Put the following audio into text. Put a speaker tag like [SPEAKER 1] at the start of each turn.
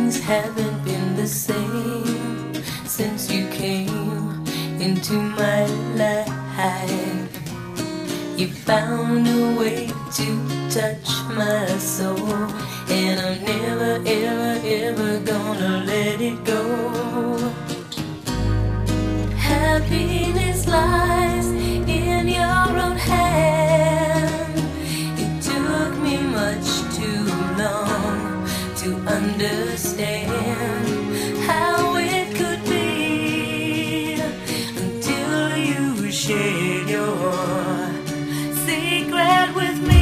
[SPEAKER 1] things haven't been the same since you came into my life. You found a way to touch my soul, and I'm never, ever, ever gonna let it go. Happiness lies in your own hand. It took me much too long to understand how it could be until you shared your secret with me.